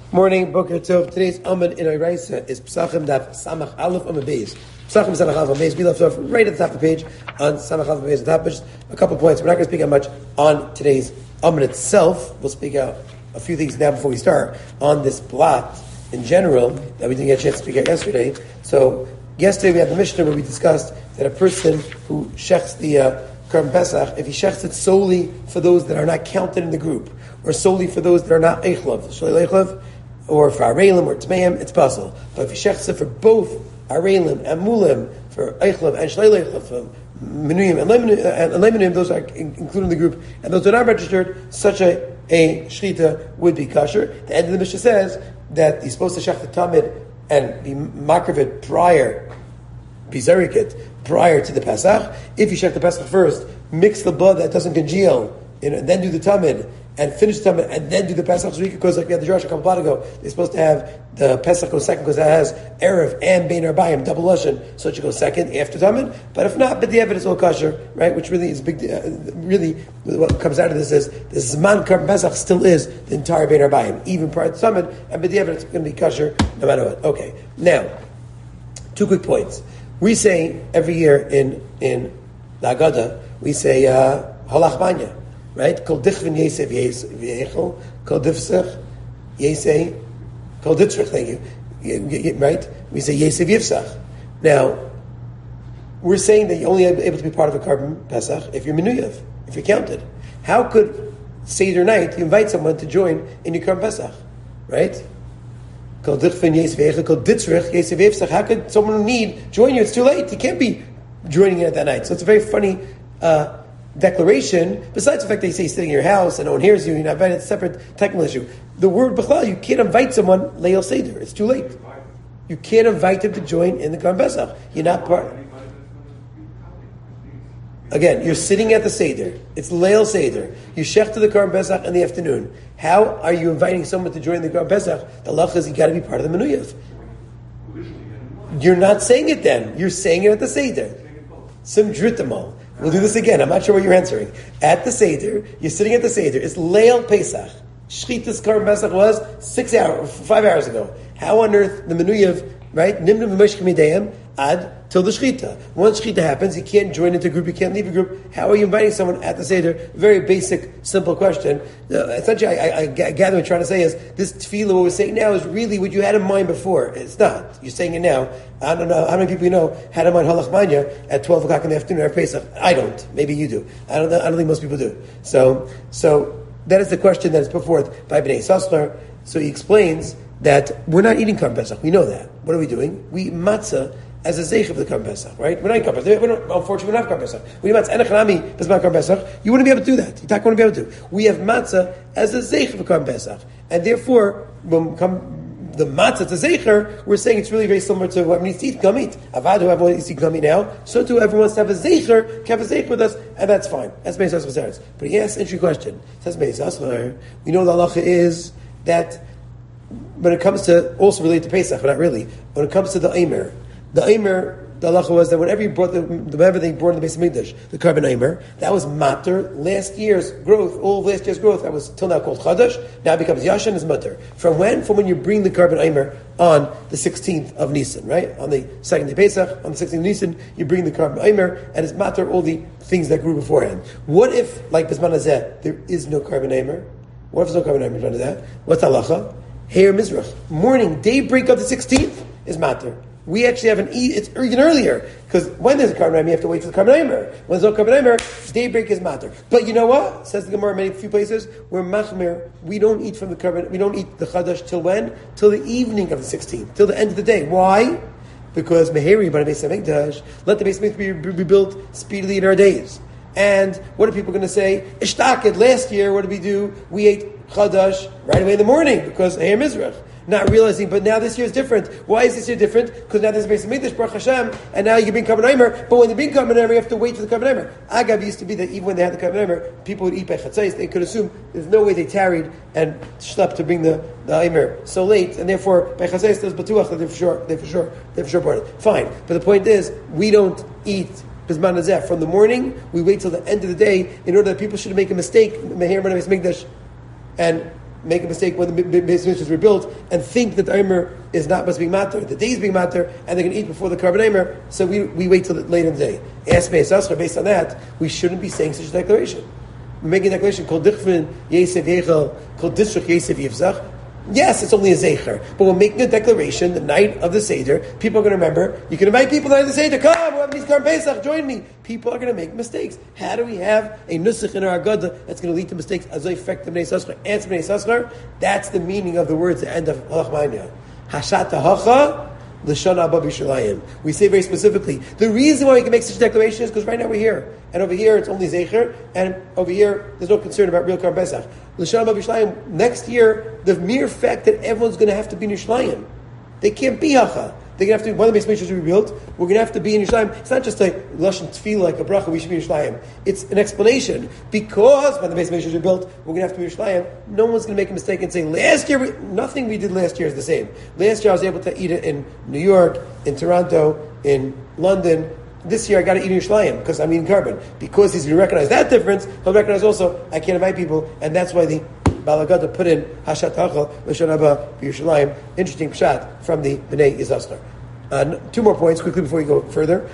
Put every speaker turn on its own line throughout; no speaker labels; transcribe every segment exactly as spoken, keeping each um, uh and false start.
Morning, Boker Tov. Today's Amud in Oraisa is Pesachim Daf Samach Aleph Amud Beis. Pesachim Samach Aleph Amud Beis. We left off right at the top of the page on Samach Aleph Amud Beis. Top, just a couple points. We're not going to speak out much on today's Amud itself. We'll speak out a few things now before we start on this blot in general that we didn't get a chance to speak out yesterday. So yesterday we had the Mishnah where we discussed that a person who shechs the uh, Korban Pesach, if he shechs it solely for those that are not counted in the group, or solely for those that are not Eichlav, Shalei Eichlav, or for Arelim or Tmeim, it's possible. But if you shechs it for both Arelim and Mulim, for Eichlav and Shalei Eichlav, for Menuyim and Lemenim, those are included in the group, and those that are not registered, such a, a Shechita would be kosher. The end of the Mishnah says that he's supposed to shech the Tamid and be makriv prior, be zarikit, prior to the Pesach. If you shech the Pesach first, mix the blood that doesn't congeal, you know, and then do the Tamid, and finish the Tamid, and then do the Pesach. So because like we had the Josh a couple of ago, they're supposed to have the Pesach go second because it has Erev and Bein Arbayim, double Lashon, so it should go second after Tamid. But if not, but the evidence is all kosher, right? Which really is big. Uh, really, what comes out of this is the Zman Korban Pesach still is the entire Bein Arbayim, even prior to Tamid, and but the evidence is going to be kosher no matter what. Okay, now two quick points. We say every year in in the Haggadah, we say uh, Halach Manya. Right? Kol dichvin yesef v'yechel, kol difsech yesef, kol ditzrich, thank you. Right? We say yesef yifsach. Now, we're saying that you're only able to be part of a Korban Pesach if you're menuyav, if you're counted. How could Seder night you invite someone to join in your Korban Pesach? Right? Kol dichvin yesef v'yechel, kol ditzrich yesef yifsach. How could someone who need join you? It's too late. You can't be joining you at that night. So it's a very funny uh, declaration, besides the fact that you say you're sitting in your house and no one hears you, you're not invited, it's a separate technical issue. The word Bechlal, you can't invite someone Leil Seder. It's too late. You can't invite him to join in the Korban Pesach. You're not part. Again, you're sitting at the Seder. It's Leil Seder. You shech to the Korban Pesach in the afternoon. How are you inviting someone to join the Korban Pesach? The halach is you got to be part of the Menuyav. You're not saying it then. You're saying it at the Seder. Sim dritamal. We'll do this again. I'm not sure what you're answering. At the Seder, you're sitting at the Seder. It's Leil Pesach. Shchitas Korban Pesach was six hours, five hours ago. How on earth the Menuyav, right? Nimnu v'meshkim midayim ad till the Shchita. Once Shchita happens, you can't join into a group. You can't leave a group. How are you inviting someone at the Seder? Very basic, simple question. Uh, essentially, I, I, I gather what I'm trying to say is this tefillah, what we're saying now, is really what you had in mind before. It's not. You're saying it now. I don't know how many people you know had in mind Halach Manya at twelve o'clock in the afternoon after Pesach. I don't. Maybe you do. I don't know. I don't think most people do. So, so that is the question that is put forth by Bnei Sasler. So he explains that we're not eating Korban Pesach. We know that. What are we doing? We eat matzah as a zeich of the Korban Pesach, right? We're not eating Korban Pesach. We don't, unfortunately, we don't have Korban Pesach. We eat matzah enechanami bezman Korban Pesach. You wouldn't be able to do that. You wouldn't be able to. We have matzah as a zeich of the Korban Pesach, and therefore, when we come the matzah to zeicher, we're saying it's really very similar to what needs to eat gamit. Avad, who everyone needs to eat gamit now, so too everyone wants to have a zeicher, can have a zeicher with us, and that's fine. That's Beis Yasser. But he asks an interesting question. Says Beis Yasser, we know the halacha is that when it comes to, also related to Pesach, but not really, when it comes to the Eimer, the Eimer, the halacha was that whenever you brought the, whenever they brought in the Beis Hamikdash, the Korban Eimer, that was matter last year's growth, all of last year's growth, that was till now called Chadash, now it becomes Yashan is matter. From when? From when you bring the Korban Eimer on the sixteenth of Nisan, right? On the second day Pesach, on the sixteenth of Nisan, you bring the Korban Eimer, and it's matter all the things that grew beforehand. What if, like Bisman Hazeh, there is no Korban Eimer? What if there's no Korban Eimer under that? What's halacha? Heir Mizrach. Morning, daybreak of the sixteenth is matter. We actually have an e. It's even earlier because when there's a Korban Eimer, you have to wait for the Korban Eimer. When there's no Korban Eimer, daybreak is matter. But you know what? Says the Gemara in many few places, we're machmir. We don't eat from the Korban. We don't eat the Chadash till when? Till the evening of the sixteenth, till the end of the day. Why? Because meheri by the Beis Hamikdash. Let the Beis Hamikdash be rebuilt speedily in our days. And what are people going to say? Ishtaked last year. What did we do? We ate Chadash right away in the morning because Heir Mizrach. Not realizing, but now this year is different. Why is this year different? Because now there's a Beis Hamikdash, Baruch Hashem, and now you can bring Korban Eimer, but when they bring Korban Eimer, you have to wait for the Korban Eimer. Agav used to be that even when they had the Korban Eimer, people would eat by Chatzais. They could assume there's no way they tarried and schlepped to bring the, the Eimer so late, and therefore by Chatzais there's Batuach that they for sure, they for sure, they for sure brought it. Fine, but the point is, we don't eat Bisman Hazeh from the morning. We wait till the end of the day in order that people shouldn't make a mistake. Meher Beis Hamikdash and make a mistake when the Beis Hamikdash were built and think that the Omer is not supposed to be matter. The day is being matter, and they're going to eat before the Karban Omer. So we we wait till later in the day. Ask Beis Yisrael, based on that, we shouldn't be saying such a declaration. We're making a declaration called Dichvin Yesef Yechel, called Disrach Yesef Yivzach. Yes, it's only a Zecher, but we're making a declaration the night of the Seder. People are going to remember. You can invite people the night of the Seder. Come, we're having these Karban Pesach, join me. People are going to make mistakes. How do we have a Nusach in our Agada that's going to lead to mistakes? As I affect the Bnei Yissaschar, answer Bnei Yissaschar. That's the meaning of the words at the end of Halach Ma'anya. Hashat Hacha. L'shana Abba B'Yishalayim. We say very specifically, the reason why we can make such a declaration is because right now we're here. And over here it's only Zecher, and over here there's no concern about real Karban Pesach. L'shana Abba B'Yishalayim, next year, the mere fact that everyone's going to have to be in Yerushalayim, they can't be Hacha. They're going to have to be, one of the Beis Hamikdash should be built, we're going to have to be in Yerushalayim. It's not just a Lashon Tefillah, like a bracha, we should be in Yerushalayim. It's an explanation. Because when the Beis Hamikdash is built, we're going to have to be in Yerushalayim. No one's going to make a mistake and say, last year, we, nothing we did last year is the same. Last year I was able to eat it in New York, in Toronto, in London. This year I got to eat in Yerushalayim because I'm eating carbon. Because he's going to recognize that difference, he'll recognize also, I can't invite people, and that's why the Balagada put in Hashat Hachal L'Shana Abba B'Yerushalayim. Interesting pshat from the Bnei Yissaschar. Uh, two more points quickly before we go further.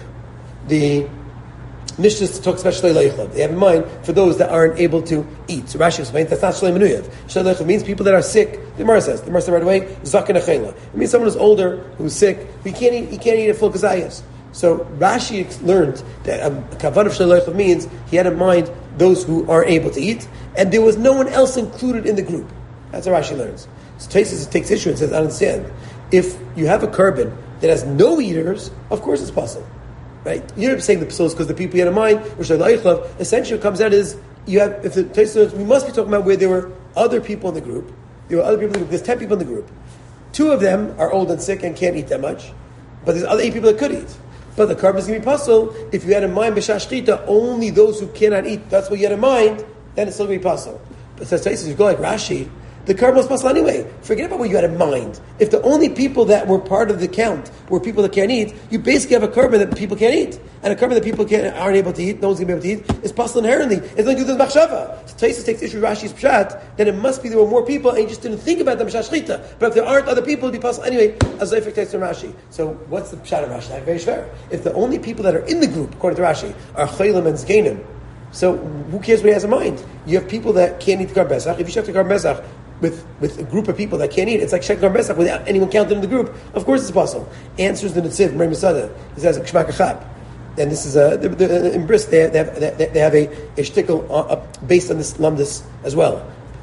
The Mishnah talks about Shlei Leichav. They have in mind for those that aren't able to eat. So Rashi explains that's not Shlei Menuyev. Shlei Leichav means people that are sick. The Gemara says, the Gemara says right away, Zaken Achela. It means someone who's older, who's sick, he can't eat, he can't eat a full kazayas. So Rashi learned that um, Kavan of Shlei Leichav means he had in mind those who are able to eat, and there was no one else included in the group. That's what Rashi learns. So Taisus takes issue and says, I understand. If you have a carbon that has no eaters, of course it's possible. Right? You're saying the psulos because the people you had in mind, which are Leichlav, essentially what comes out is, you have, if the Taisus, we must be talking about where there were other people in the group. There were other people in the group. There's ten people in the group. Two of them are old and sick and can't eat that much, but there's other eight people that could eat. But the carbon is going to be possible if you had in mind b'shas shchita only those who cannot eat. That's what you had in mind. Then it's still going to be possible. But says Taisus, you go like Rashi. The carbon was possible anyway. Forget about what you had in mind. If the only people that were part of the count were people that can't eat, you basically have a carbon that people can't eat. And a carbon that people can't, aren't able to eat, no one's going to be able to eat, is possible inherently. It's like you do the machshava. So Taisus takes issue with Rashi's pshat, then it must be there were more people and you just didn't think about the b'shas shchita. But if there aren't other people, it'd be possible anyway, as Zayfik takes from Rashi. So what's the pshat of Rashi? Like, very fair. If the only people that are in the group, according to Rashi, are chaylim and zgenim, so who cares what he has in mind? You have people that can't eat the Karban Pesach. If you check the Karban Pesach, With, with a group of people that can't eat, it's like Shek Pesach without anyone counted in the group. Of course, it's possible. Answers the Netziv, Mary Masada. He says Kshmak Achab, and this is a in Bris. They, they have they, they have a, a shtickle uh, based on this lumdus as well.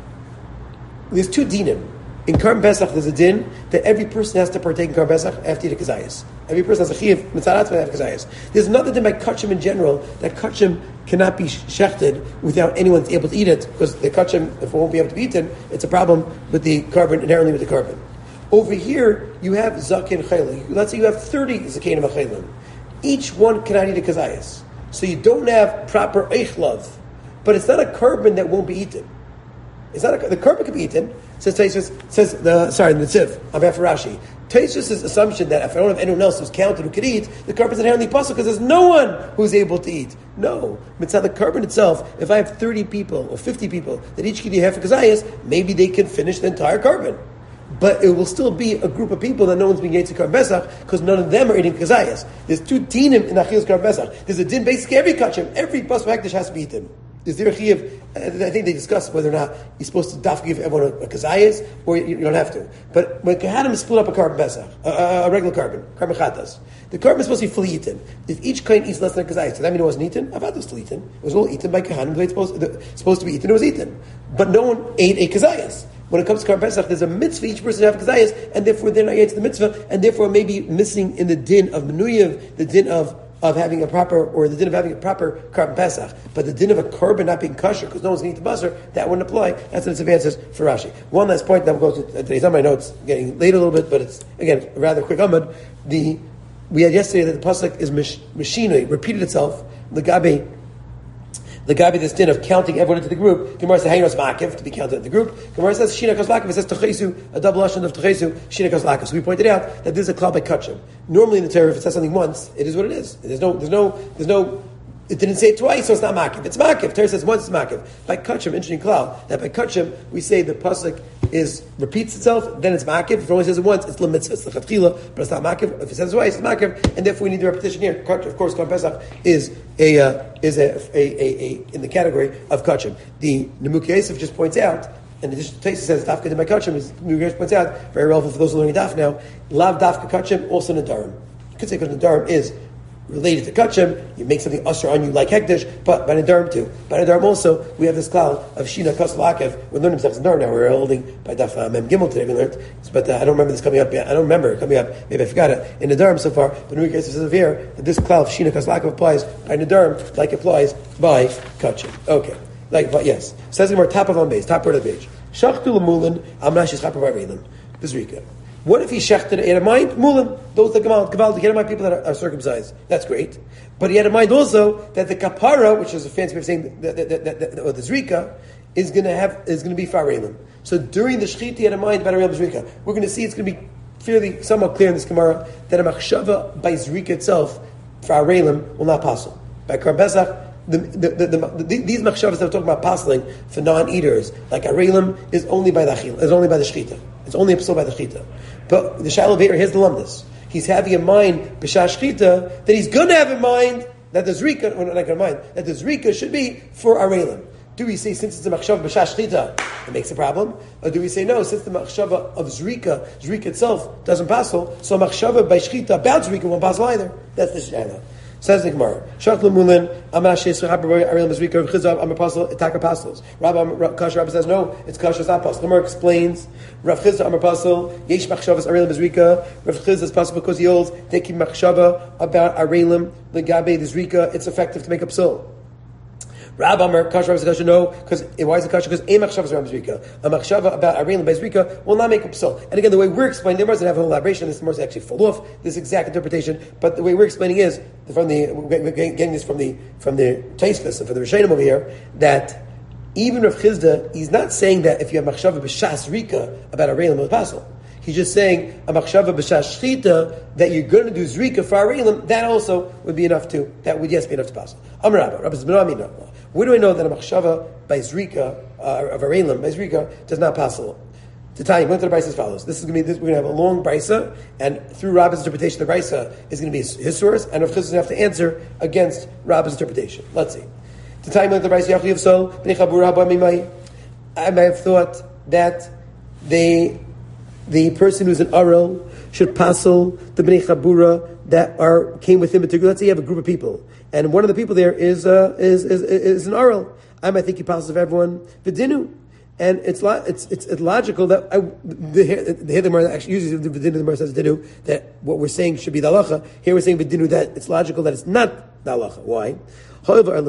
There's two dinim in Karban Pesach. There's a din that every person has to partake in Karban Pesach after eating kazayas. Every person has a chiyuv mitzarat after kazayas. There's another din by kachim in general that kachim cannot be shechted without anyone able to eat it, because the kachim, if it won't be able to be eaten, it's a problem with the carbon, inherently with the carbon. Over here, you have zakin chaylim. Let's say you have thirty zakenim chaylim. Each one cannot eat a kazayas. So you don't have proper eichlav. But it's not a carbon that won't be eaten. It's not a, the carbon can be eaten. Says Taisus, says the sorry, the Tziv, on behalf of Rashi. Taisus' assumption that if I don't have anyone else who's counted who could eat, the carbon is inherently possible because there's no one who's able to eat. No. Mitzvah, the carbon itself, if I have thirty people or fifty people that each can eat half a kazayas, maybe they can finish the entire carbon. But it will still be a group of people that no one's being ate to Karban Pesach because none of them are eating kazayas. There's two dinim in Achil's Karban Pesach. There's a din basically every kachim, every bas v'hekdesh has to be eaten. Is there a chiyuv? I think they discuss whether or not you're supposed to daf give everyone a, a kazayas or you, you don't have to. But when Kahanim split up a Karban Pesach, a, a, a regular carbon, carbon chatas, the carbon is supposed to be fully eaten. If each kain eats less than a kazayas, so that means it wasn't eaten? Avad was still eaten. It was all eaten by Kahanim the way it's supposed, the, supposed to be eaten, it was eaten. But no one ate a kazayas. When it comes to Karban Pesach, there's a mitzvah, each person have kazayas, and therefore they're not yet to the mitzvah, and therefore maybe missing in the din of menuyev, the din of of having a proper, or the din of having a proper Karban Pesach, but the din of a carbon not being kosher because no one's going to eat the basar, that wouldn't apply. That's what its advances for Rashi. One last point, then we'll go to today's on my notes, getting late a little bit, but it's, again, a rather quick amud. The, we had yesterday that the pasuk is machinoi, repeated itself, the gabi, the gabi, this din of counting everyone into the group. Gemara says haynos ma'akiv, to be counted in the group. Gemara says shina kos it says techesu, a double lashon of techesu, shina kos. So we pointed out that this is a klal by kachim. Normally in the Torah, if it says something once, it is what it is. There's no, there's no, there's no. It didn't say it twice, so it's not ma'akiv. It's ma'akiv. Torah says once it's ma'akiv. By kachim, interesting klal, that by kachim we say the pasuk is repeats itself, then it's makiv. If it only says it once, it's lemitzvah, it's lechatchila, but it's not makiv. If it says it twice, it's makiv, and therefore we need the repetition here. Of course, Korban Pesach is a uh, is a, a, a, a in the category of kachim. The Nemuk Yosef just points out. And the Taisa says dafka de my kachim is Nemuk points out very relevant for those who are learning daf now. Lav dafka kachim also nadarim. You could say because nadarim is related to kachim, you make something usher on you like hekdesh, but by nadarim too. By nadarim also, we have this klal of shina kas la'akev. We're learning Pesach nadarim now. We're holding by daf uh, mem gimel today. We learned, but uh, I don't remember this coming up yet. I don't remember it coming up. Maybe I forgot it in nadarim so far. But Nemuk Yosef says here that this klal of shina kas la'akev applies by nadarim like it applies by kachim. Okay. Like, but yes. Says more top of on base, top part of the page. Shachtu l'mulin, amnashis chaper v'arelim. Bizrika. What if he shechted, he had in mind mulin, those that gaval, gaval, he had in mind people that are, are circumcised. That's great. But he had in mind also that the kapara, which is a fancy way of saying that, that, that, that, or the zrika, is going to have is going to be fa'arelim. So during the shechita, he had in mind about arelim zrika. We're going to see it's going to be fairly somewhat clear in this Gemara that a machshava by zrika itself fa'arelim will not passel. By Korban Pesach, The, the, the, the, the, these machshavas that we're talking about pasling for non-eaters, like arelim, is only by the achil, is only by the shechita. It's only a by the shechita. But the shalav here's the lumdus. He's having in mind b'shah shechita that he's going to have in mind that the zrika, or not going to mind that the zrika should be for arelim. Do we say since it's a machshava b'shah shechita, it makes a problem, or do we say no? Since the machshava of zrika, zrika itself doesn't passel, so machshava by shechita about zrika won't passel either. That's the shayla. Says the Gemara, Shach Lemulin, Amashes, Arelim Zrika, Chizav, I'm apostle, attack apostles. Rabbi Kasha Rabbi says, no, it's Kasha's apostle. The Gemara explains, Rav Chizah, I'm apostle, Yesh Machshavas, Arelim Zrika, Rav Chizah is possible because he holds, they keep Machshava about Arelim, Legabe, the Zrika, it's effective to make up soul. Rabbi Amar, Kasha Rabbi says, no, because why is it Kasha? Because a Machshava is around Zrika. A Machshava about Arelim by Zrika will not make up soul. And again, the way we're explaining, the Gemara doesn't have a whole elaboration, this Gemara is actually full off this exact interpretation, but the way we're explaining is, from the, we're getting this from the, from the Taisvis and from the Rishonim over here, that even Rav Chizda, he's not saying that if you have Machshava b'shas Zrika about Arelim, it'll passel. He's just saying a machshava b'shas shchita that you're going to do zrika for arelim. That also would be enough to. That would yes be enough to pass. Amar Rabba, Rabbi Zebra Amina. Where do I know that a machshava by zrika uh, of arelim by zrika does not pass along? To tell you, went to the brisa as follows. This is going to be. This, we're going to have a long brisa, and through Rabbi's interpretation, the brisa is going to be his, his source, and Rav Chizda is going to have to answer against Rabbi's interpretation. Let's see. To tell you, went to the brisa Yachiv Sol b'nei Chabura b'mimai. I may have thought that they. The person who's an Arel should passel the Bnei Chabura that are came with him. Let's say you have a group of people, and one of the people there is uh, is, is is an Arel. I might think he passes of everyone Vidinu, and it's lo- it's it's logical that I, the the Gemara actually uses the Vidinu. The Gemara says Vidinu that what we're saying should be the halacha. Here we're saying Vidinu that it's logical that it's not the halacha. Why? However,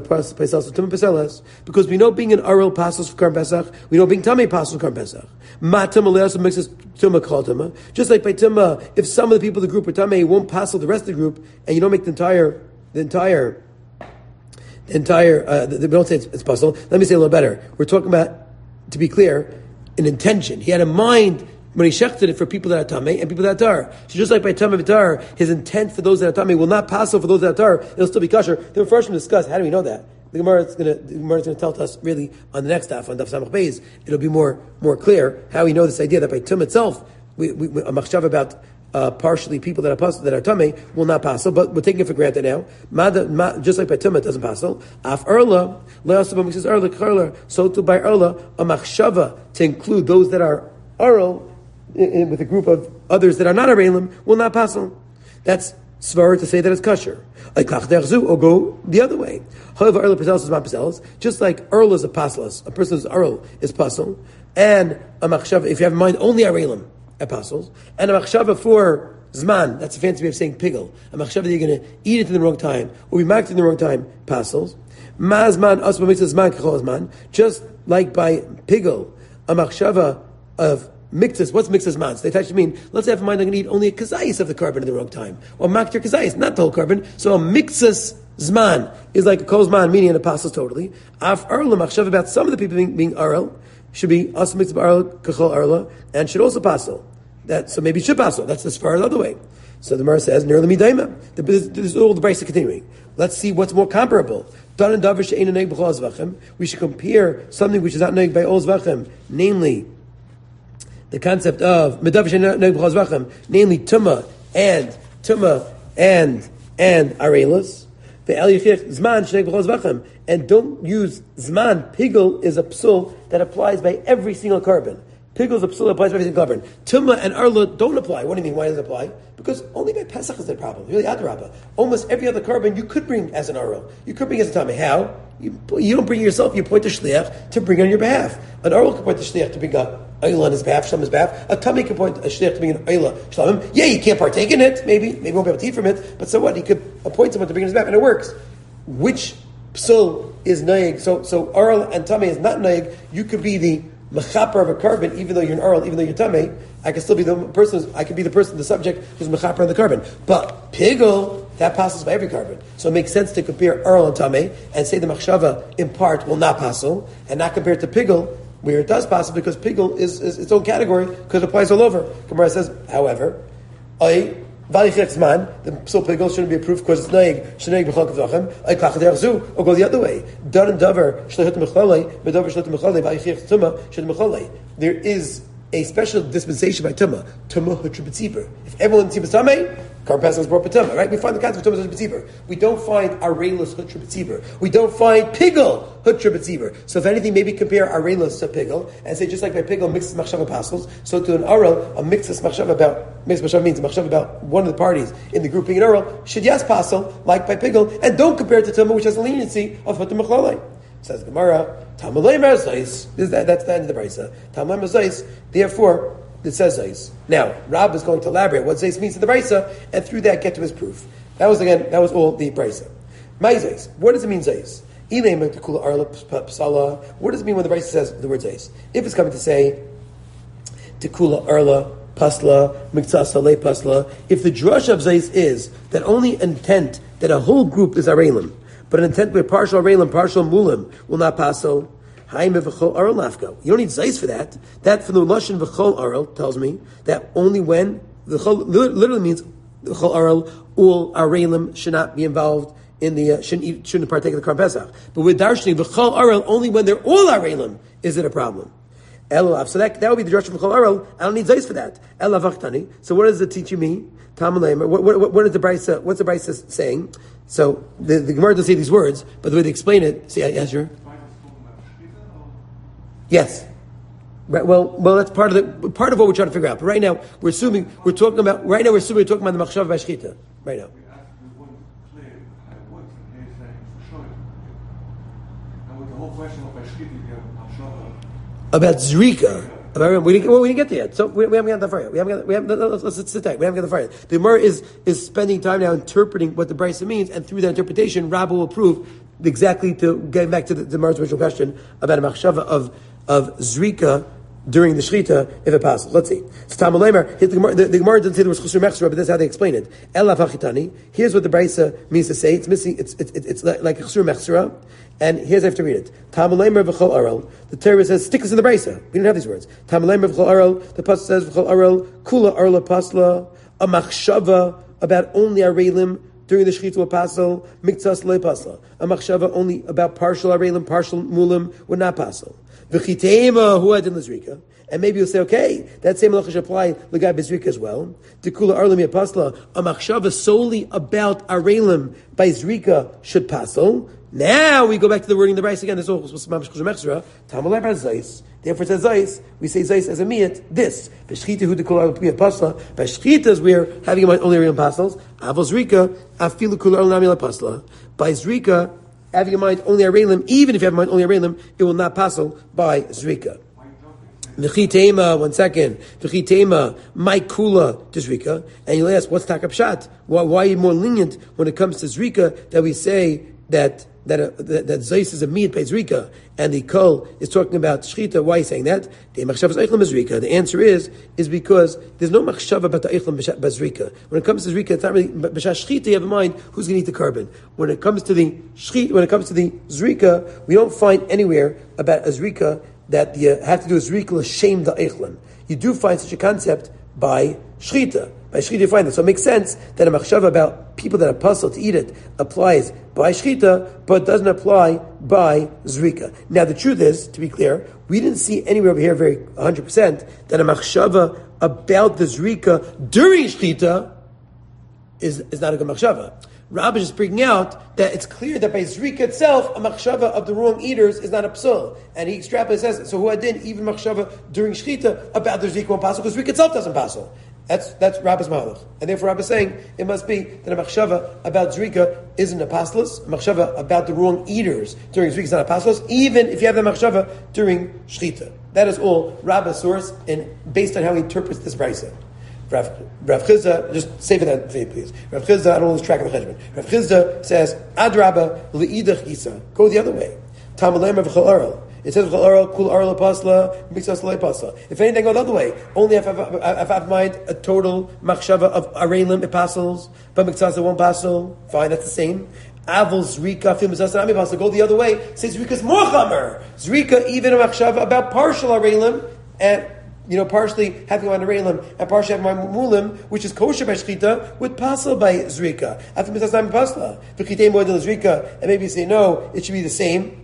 because we know being an Arel passes for Korban Pesach, we know being Tamei passes for Korban Pesach. Matam also makes us Tumah called Tumah. Just like by Tumah, if some of the people of the group are Tamei, you won't passel the rest of the group, and you don't make the entire, the entire, the entire, uh, the, the, we don't say it's, it's passel. Let me say a little better. We're talking about, to be clear, an intention. He had a mind when he shechted it for people that are tamei and people that are tar. So just like by tamei v'tar, his intent for those that are tamei will not pass over for those that are tar. It'll still be kosher. Then first we discuss how do we know that. The Gemara is going to the Gemara is going to tell us really on the next daf on daf samach beis. It'll be more more clear how we know this idea that by tum itself, we, we, a machshav about uh, partially people that are pas, that are tamei will not pass. But we're taking it for granted now. Mada, ma, just like by tum it doesn't pass. Af erla le'asabam says erla karla. So too by erla a machshava to include those that are arel. In, with a group of others that are not arelim will not pass on. That's svar to say that it's kosher. Or go the other way. However, Earl Pazelis is not Pazelis. Just like Earl is a paslas, a person who's Earl is pasal, and a machshava, if you have in mind only arelim, apostles, and a machshava for zman, that's a fancy way of saying pigel. A machshava that you're going to eat it in the wrong time, or be marked in the wrong time, pasals. Mazman asma makes zman kachol zman. Just like by pigel, a machshava of Mixes, what's mixes mans? They actually mean, let's have in mind I'm going to eat only a kazayis of the carbon at the wrong time. Or maktir kazayis, not the whole carbon. So a mixes zman is like a kol zman, meaning an apostle totally. Af arla machshav about some of the people being, being arel, should be also mixed of arla, kachol arla, and should also passel. That, so maybe should passel. That's as far the other way. So the Gemara says, nearly midaima. This is all the brisa continuing. Let's see what's more comparable. We should compare something which is not neg by all zvachem, namely, the concept of medav she'ein noeg b'chol zvachim, namely tuma and tuma and and arelas. Ve'el yichich zman she'ein noeg b'chol zvachim, and don't use zman. Pigul is a psul that applies by every single carbon. Pigul is a psul that applies by every single carbon. Tuma and arla don't apply. What do you mean? Why does it apply? Because only by Pesach is the problem. Really, adarabba. Almost every other carbon you could bring as an arla. You could bring as a tummy. How? You, you don't bring yourself. You point to shliach to bring on your behalf. An arla can point to shliach to bring a ayla on his behalf, shlam his behalf. A tummy can point a shliach to bring an ayla, shlamim. Yeah, you can't partake in it. Maybe, maybe won't be able to eat from it. But so what? He could appoint someone to bring on his behalf, and it works. Which psul is naig? So, so arla and tummy is not naig. You could be the mechaper of a carbon, even though you're an arl, even though you're tamei, I can still be the person. I can be the person, the subject who's mechaper on the carbon. But pigul, that passes by every carbon. So it makes sense to compare arl and tamei and say the machshava in part will not passel, and not compare it to pigul where it does passel because pigul is, is its own category because it applies all over. Gemara says, however, I. The psul pigul shouldn't be approved because it's naig, shenaig b'chol kavzachem, I klach derechzu, or go the other way. Dar and davar, shlechut mecholei, bedavar shlechut mecholei, v'aychich tuma, shlechut mecholei. There is a special dispensation by tuma, tuma hutra b'tzibur. If everyone in tzibbur tamei, carbon pesach is brought b'tuma, right? We find the concept of tuma hutra b'tzibur. We don't find arelos hutra b'tzibur. We don't find pigul hutra b'tzibur. So if anything, maybe compare arelos to pigul and say just like by pigul mixes machshava pasels, so to an arel, a mixes machshava about mixes machshava means a machshava about one of the parties in the group being an arel should yes pasel like by pigul, and don't compare it to tuma which has a leniency of hutra mecholei. Says Gemara, Tamalei Merzais. That's the end of the brisa. Tamalei Merzais. Therefore, it says Zais. Now, Rab is going to elaborate what Zais means to the brisa, and through that get to his proof. That was again. That was all the brisa. My Zais. What does it mean Zais? What does it mean when the brisa says the word Zais? If it's coming to say Tekula Arla Pasla Miktsasa Le Pasla, if the drush of Zais is that only intent that a whole group is Arelim, but an intent where partial Arelim, partial Mulim will not passel. You don't need Zais for that. That from the Lashon V'chol Arel tells me that only when the Chol literally means the Chol Arel, all Arelim should not be involved in the uh, shouldn't eat, shouldn't partake of the Karban Pesach. But with Darshaning V'chol Arel, only when they're all Arelim is it a problem. Elav. So that that would be the Darshan V'chol Arel. I don't need Zais for that. Elav Achtani. So what does it teach you me? What, what, what, what is the brisa? What's the brisa saying? So the, the Gemara doesn't say these words, but the way they explain it, see, yes, sure. Yes. Right, well, well, that's part of the part of what we're trying to figure out. But right now, we're assuming we're talking about. Right now, we're assuming we're talking about the machshava by shchita. Right now. About zrika. About, we, didn't, well, we didn't get there yet, so we, we haven't got that far yet. We haven't got. We haven't. Let's, let's sit tight. We haven't got that far yet. The Gemara is is spending time now interpreting what the brisa means, and through that interpretation, Rabbi will prove exactly to getting back to the, the Gemara's original question about a machshava of of zrika during the shechita if it passes. Let's see. So Tamalemer, the Gemara the, the Gemara doesn't say there was chusur mechsura, but that's how they explain it. Elav hachitani. Here's what the brisa means to say. It's missing. It's it's it's like a chusur mechsura. And here's how I have to read it. Tamalemer v'chol arel. The Torah says, stick us in the brisa. We didn't have these words. Tamalemer v'chol arel. The pasuk says v'chol arel kula arla pasla a machshava about only arelim during the shechita pasel miktsas le pasla. A machshava only about partial arelim, partial mulim would not pasel. V'chiteima hu adin l'zrika. And maybe you'll say, okay, that same halacha should apply l'gai bezrika as well. Tikula arlim pasla a machshava solely about arelim by zrika should pasel. Now we go back to the wording of the brayse again. This is all mamish chusur mechsura. Tamalei bar zayis. Therefore, it says zayis. We say zayis as a miyat. This v'shchita hu dekol arlim pasla. By shchitas we're having only arelim pasels. Avos zrika afilu kula arlim pasla. By zrika, having in mind only arelim, even if you have in mind only arelim, it will not passel by zrika. V'chitema, one second. V'chitema, my kula to zrika. And you'll ask, what's takapshat? Why, why are you more lenient when it comes to zrika that we say that that uh, that, that Zais is a miyat by zrika and the kol is talking about shchita? Why are you saying that? The machshava is eichlam zrika. The answer is is because there's no machshava about the eichlam b'zrika. When it comes to zrika, it's not really b'shash shchita. You have in mind who's going to eat the carbon. When it comes to the shchita, when it comes to the zrika, we don't find anywhere about a zrika that you have to do a zrika l'shem the eichlam. You do find such a concept by shchita. By shchita you find that. So it makes sense that a machshava about people that are puzzled to eat it applies by shchita, but doesn't apply by zrika. Now the truth is, to be clear, we didn't see anywhere over here very one hundred percent that a machshava about the zrika during shchita is, is not a good machshava. Rabbi is bringing out that it's clear that by zrika itself, a machshava of the wrong eaters is not a psul. And he extrapolates says, so who hadin, even machshava during shchita about the zrika won't passel, because zrika itself doesn't passel. That's that's Rabbi's mahalach. And therefore Rabbi is saying it must be that a machshava about zrika isn't a paslus, a machshava about the wrong eaters during zrika is not a paslus, even if you have the machshava during shchita. That is all Rabbi's source, and based on how he interprets this brayso. Rav, Rav Chizda, just save it that for me, please. Rav Chizda, I don't lose track of the cheshbon. Rav Chizda says, Ad Rabba leidach isa. Go the other way. Tamalem of chol aral. It says chol aral, kul aral pasla, mixas loy pasla. If anything, go the other way. Only if I have mind a total machshava of arelim apostles, but mixas won't passel. Fine, that's the same. Avol zrika film mixas ami pasla. Go the other way. Say zrika is more chamer. Zrika even a machshava about partial arelim and. You know, partially having on Arelim and partially having on Mulim, which is kosher by Shchita, would passel by Zrika. After Mitzvah Pasla, V'chitei Moed Zrika, and maybe you say, no, it should be the same.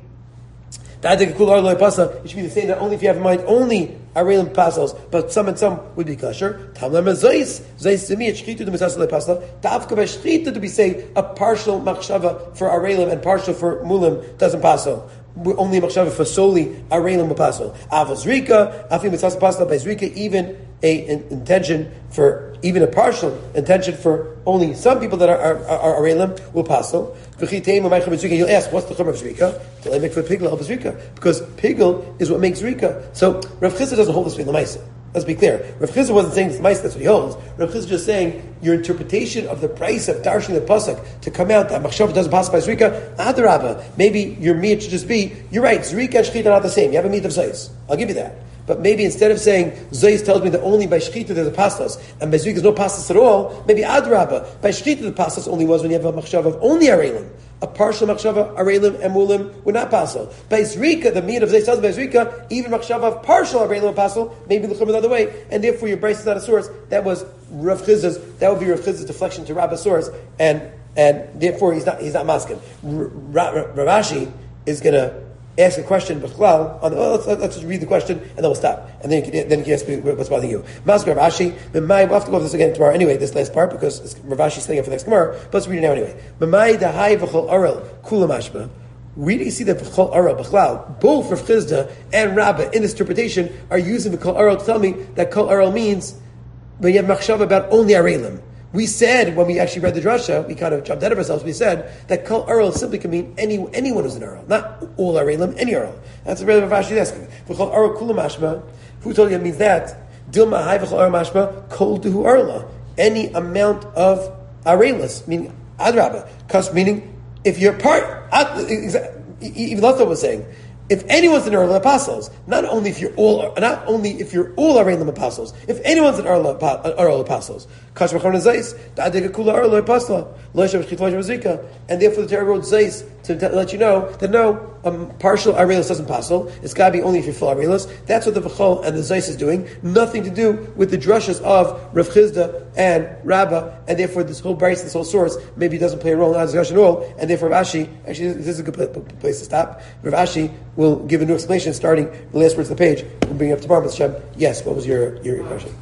It should be the same that only if you have in mind only Arelim pasels, but some and some would be kosher. Tamlam Zois, Zois to me, it's Shchita to Mitzvah Pasla. Tavka by Shchita to be say a partial machshava for Arelim and partial for Mulim doesn't passel. Only machshava for solely arelim pasel. Avos zrika, afim mitzvah pasel by zrika, even a an intention for even a partial intention for only some people that are are arelim will pasel. You'll ask, what's the chumrah of zrika? To make for pigel of zrika, because pigel is what makes zrika. So Rav Chizda doesn't hold this in the ma'aseh. Let's be clear. Rav Chizda wasn't saying this ma'aseh, that's what he holds. Rav Chizda is just saying your interpretation of the price of darshing the pasuk to come out that machshava doesn't pass by zrika. Adarabba, maybe your meat should just be. You're right. Zrika and shchita are not the same. You have a meat of zayis. I'll give you that. But maybe instead of saying zayis tells me that only by shchita there's a pastos and by zrika there's no pastos at all, maybe adarabba, by shchita the pastos only was when you have a machshava of only arelim. A partial machshava, arelim and mulim would not passel. By zrika, the meat of zayis tells me by zrika, even machshava of partial arelim passel, maybe the chum the other way, and therefore your brace is not a source. That was Rav Chizda's. That would be Rav Chizda's deflection to Rabba's source, and and therefore he's not he's not masking. Rav Ashi is going to ask a question, but well, let's, let's just read the question and then we'll stop, and then you can, then you can ask me what's bothering you. Masker Rav Ashi, we'll have to go over this again tomorrow anyway. This last part because Rav Ashi is setting up for the next tomorrow. But let's read it now anyway. Memai dahai v'chol aral kulamashba. Where do you see that v'chol aral b'chlal? Both Rav Chizda and Rabbah in this interpretation are using the kol aral to tell me that kol aral means when you have machshava about only arelim. We said, when we actually read the drasha, we kind of jumped out of ourselves, we said that kol aral simply can mean any, anyone who's an aral, not all arelim, any aral. That's what Rav Ashi is asking. V'chol aral kula mashma, who told you it means that? Dilma hai v'chol aral mashma, kol duhu arla. Any amount of arelis, meaning adraba. Because meaning, if you're part, even Lotho was saying, if anyone's an Arla apostles, not only if you're all, not only if you're all Arelim apostles, if anyone's an Arla apostles, and therefore the Torah wrote Zeis to let you know that no, um, partial Arelis doesn't passel. It's got to be only if you're full Arelis. That's what the V'chol and the Zeis is doing. Nothing to do with the drushes of Rav Chizda and Rabbah, and therefore this whole bryce, this whole source, maybe doesn't play a role in our discussion at all. And therefore Rav Ashi, actually this is a good place to stop. Rav Ashi will give a new explanation starting the last words of the page. We'll bring it up tomorrow, Mister Shem. Yes, what was your, your question?